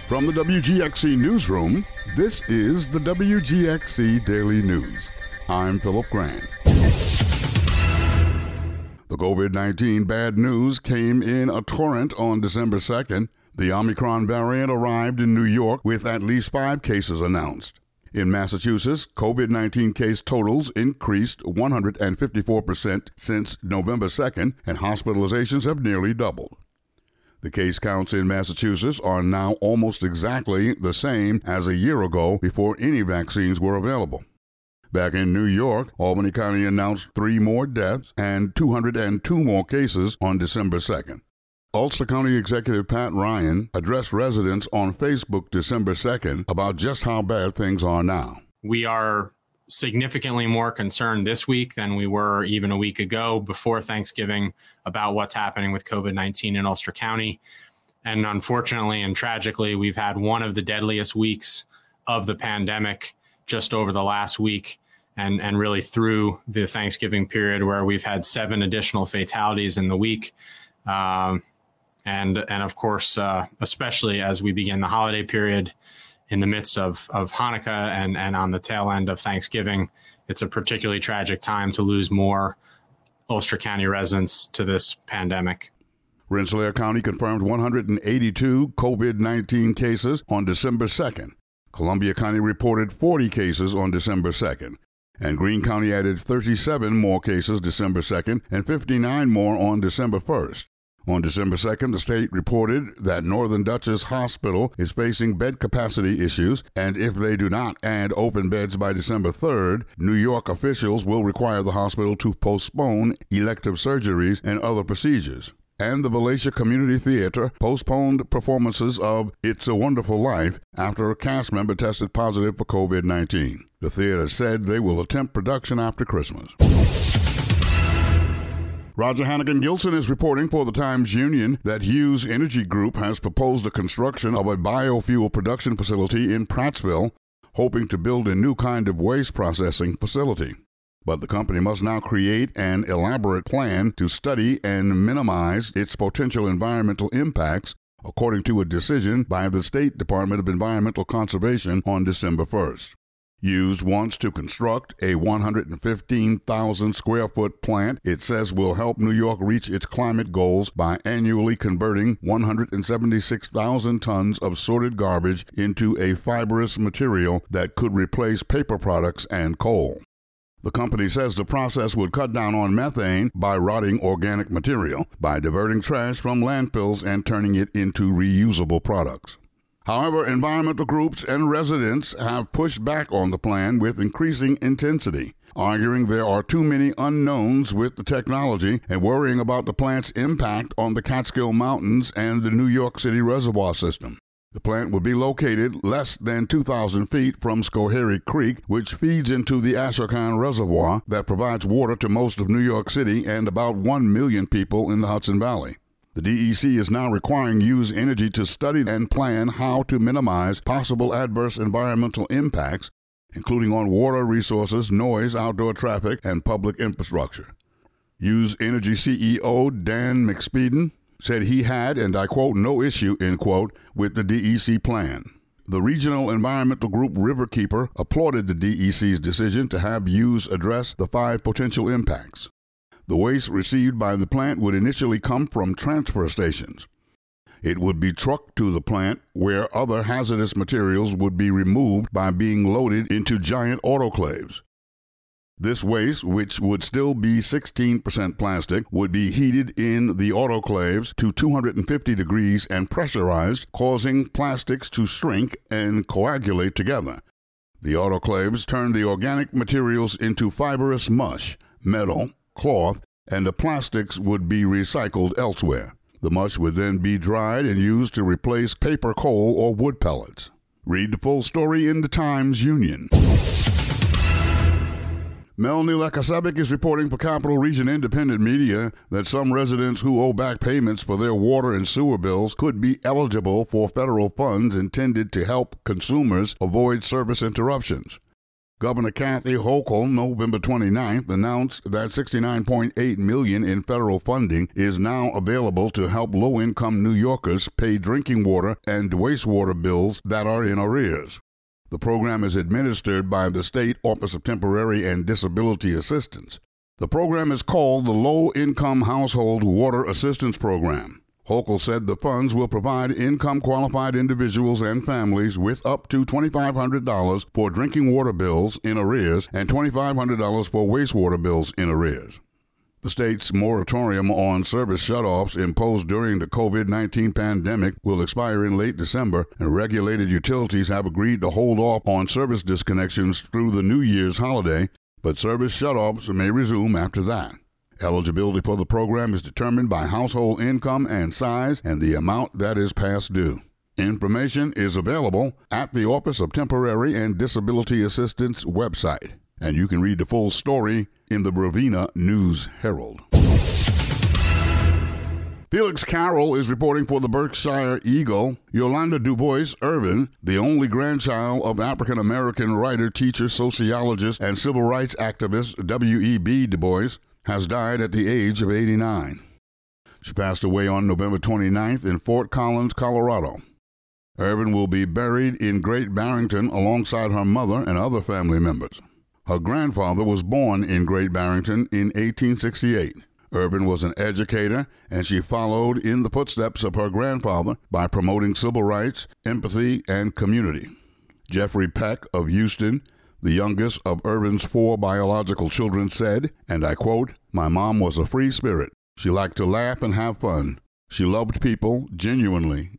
From the WGXC Newsroom, this is the WGXC Daily News. I'm Philip Grant. The COVID-19 bad news came in a torrent on December 2nd. The Omicron variant arrived in New York with at least 5 cases announced. In Massachusetts, COVID-19 case totals increased 154% since November 2nd, and hospitalizations have nearly doubled. The case counts in Massachusetts are now almost exactly the same as a year ago before any vaccines were available. Back in New York, Albany County announced 3 more deaths and 202 more cases on December 2nd. Ulster County Executive Pat Ryan addressed residents on Facebook December 2nd about just how bad things are now. We are significantly more concerned this week than we were even a week ago before Thanksgiving about what's happening with COVID-19 in Ulster County. And unfortunately and tragically, we've had one of the deadliest weeks of the pandemic just over the last week and really through the Thanksgiving period, where we've had 7 additional fatalities in the week. And of course, especially as we begin the holiday period in the midst of Hanukkah and on the tail end of Thanksgiving, it's a particularly tragic time to lose more Ulster County residents to this pandemic. Rensselaer County confirmed 182 COVID-19 cases on December 2nd. Columbia County reported 40 cases on December 2nd. And Greene County added 37 more cases December 2nd and 59 more on December 1st. On December 2nd, the state reported that Northern Dutchess Hospital is facing bed capacity issues, and if they do not add open beds by December 3rd, New York officials will require the hospital to postpone elective surgeries and other procedures. And the Valatia Community Theater postponed performances of It's a Wonderful Life after a cast member tested positive for COVID-19. The theater said they will attempt production after Christmas. Roger Hannigan-Gilson is reporting for the Times-Union that Hughes Energy Group has proposed the construction of a biofuel production facility in Prattsville, hoping to build a new kind of waste processing facility. But the company must now create an elaborate plan to study and minimize its potential environmental impacts, according to a decision by the State Department of Environmental Conservation on December 1st. Hughes wants to construct a 115,000 square foot plant it says will help New York reach its climate goals by annually converting 176,000 tons of sorted garbage into a fibrous material that could replace paper products and coal. The company says the process would cut down on methane by rotting organic material, by diverting trash from landfills and turning it into reusable products. However, environmental groups and residents have pushed back on the plan with increasing intensity, arguing there are too many unknowns with the technology and worrying about the plant's impact on the Catskill Mountains and the New York City reservoir system. The plant would be located less than 2,000 feet from Schoharie Creek, which feeds into the Ashokan Reservoir that provides water to most of New York City and about 1 million people in the Hudson Valley. The DEC is now requiring Hughes Energy to study and plan how to minimize possible adverse environmental impacts, including on water resources, noise, outdoor traffic, and public infrastructure. Hughes Energy CEO Dan McSpeden said he had, and I quote, no issue, end quote, with the DEC plan. The regional environmental group Riverkeeper applauded the DEC's decision to have Hughes address the 5 potential impacts. The waste received by the plant would initially come from transfer stations. It would be trucked to the plant where other hazardous materials would be removed by being loaded into giant autoclaves. This waste, which would still be 16% plastic, would be heated in the autoclaves to 250 degrees and pressurized, causing plastics to shrink and coagulate together. The autoclaves turn the organic materials into fibrous mush, metal, cloth, and the plastics would be recycled elsewhere. The mush would then be dried and used to replace paper, coal, or wood pellets. Read the full story in the Times-Union. Melanie Lekasevic is reporting for Capital Region Independent Media that some residents who owe back payments for their water and sewer bills could be eligible for federal funds intended to help consumers avoid service interruptions. Governor Kathy Hochul, November 29th, announced that $69.8 million in federal funding is now available to help low-income New Yorkers pay drinking water and wastewater bills that are in arrears. The program is administered by the State Office of Temporary and Disability Assistance. The program is called the Low-Income Household Water Assistance Program. Hochul said the funds will provide income-qualified individuals and families with up to $2,500 for drinking water bills in arrears and $2,500 for wastewater bills in arrears. The state's moratorium on service shutoffs imposed during the COVID-19 pandemic will expire in late December, and regulated utilities have agreed to hold off on service disconnections through the New Year's holiday, but service shutoffs may resume after that. Eligibility for the program is determined by household income and size and the amount that is past due. Information is available at the Office of Temporary and Disability Assistance website, and you can read the full story in the Bravina News Herald. Felix Carroll is reporting for the Berkshire Eagle. Yolanda DuBois Ervin, the only grandchild of African-American writer, teacher, sociologist, and civil rights activist W.E.B. Du Bois, has died at the age of 89. She passed away on November 29th in Fort Collins, Colorado. Ervin will be buried in Great Barrington alongside her mother and other family members. Her grandfather was born in Great Barrington in 1868. Ervin was an educator, and she followed in the footsteps of her grandfather by promoting civil rights, empathy, and community. Jeffrey Peck of Houston, the youngest of Ervin's 4 biological children, said, and I quote, "My mom was a free spirit. She liked to laugh and have fun. She loved people genuinely,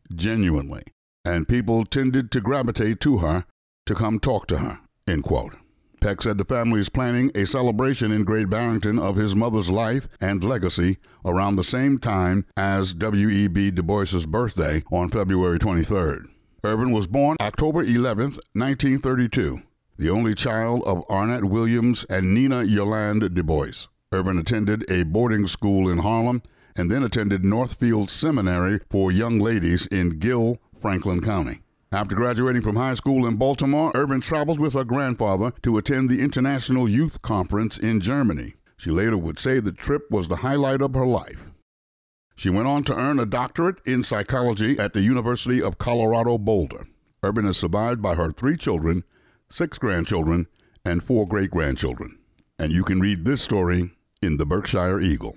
and people tended to gravitate to her to come talk to her," end quote. Peck said the family is planning a celebration in Great Barrington of his mother's life and legacy around the same time as W.E.B. Du Bois's birthday on February 23rd. Ervin was born October 11th, 1932. The only child of Arnett Williams and Nina Yolande Du Bois. Ervin attended a boarding school in Harlem and then attended Northfield Seminary for young ladies in Gill, Franklin County. After graduating from high school in Baltimore, Ervin traveled with her grandfather to attend the International Youth Conference in Germany. She later would say the trip was the highlight of her life. She went on to earn a doctorate in psychology at the University of Colorado Boulder. Ervin is survived by her 3 children, 6 grandchildren, and 4 great-grandchildren. And you can read this story in the Berkshire Eagle.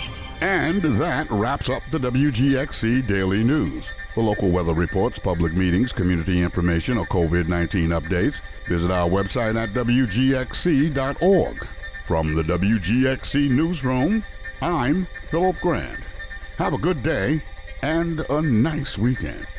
And that wraps up the WGXC Daily News. For local weather reports, public meetings, community information, or COVID-19 updates, visit our website at WGXC.org. From the WGXC Newsroom, I'm Philip Grant. Have a good day and a nice weekend.